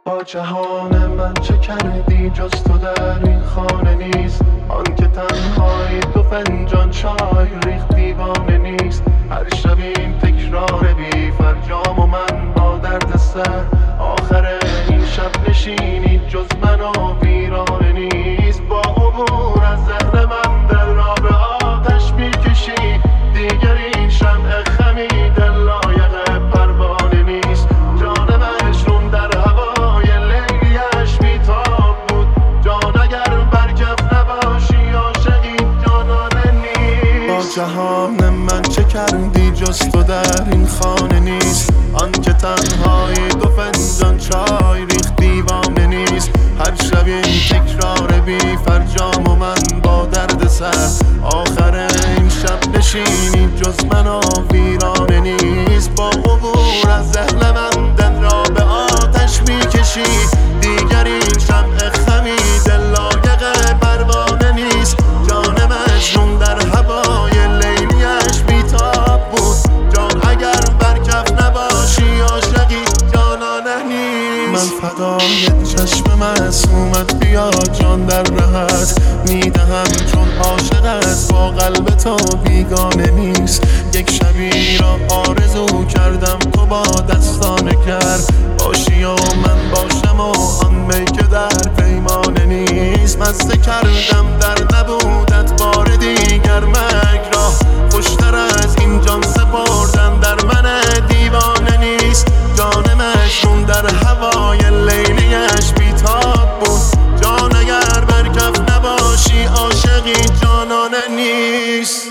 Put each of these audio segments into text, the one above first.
با جهان من چه کردی جز تو در این خانه نیست. آن که تنهایی دو فنجان چای ریخت دیوانه نیست. هر شب این تکرار بی فرجام و من با درد سر. آخر این شب نشینی جز من و ویرانه نیست. با عبور از ذهن من دل را به آتش میکشی. دیگر این شمع خمیده لایق پروانه نیست. جان مجنون در هوای لیلیش بیتاب بود. جان اگر برکف نباشی عاشقی جانانه نیست. با جهان من چه کردی جز تو در این خانه نیست. آن که تنهایی دو فنجان چای ریخت دیوانه نیست. هر شب این تکرار بی فرجام و من با درد سر. آخر این شب نشینی جز من و ویرانه نیست. با عبور از ذهن من دل را به آتش میکشی. دیگر این شمع خمیده لایق پروانه نیست. جان مجنون در هوای لیلیش بیتاب بود. جان اگر برکف نباشی عاشقی جانانه نیست. من فدای چشم معصومت بیا جان در رهت میدهم چون عاشقت با قلب تو بیگانه نیست. یک شبی را آرزو کردم تو با دستانه کرد باشی و من باشم و آن می که در پیمانه نیست. مزه کردم در نبودت بار دیگر مرگ را. خوشتر از این جان سپردن در من دیوانه نیست. جان مجنون در هوای لیلیش بیتاب بود. جان اگر برکف نباشی عاشقی جانانه نیست.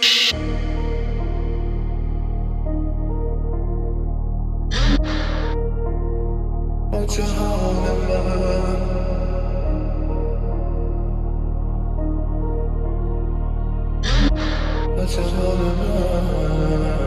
با جهان من با جهان من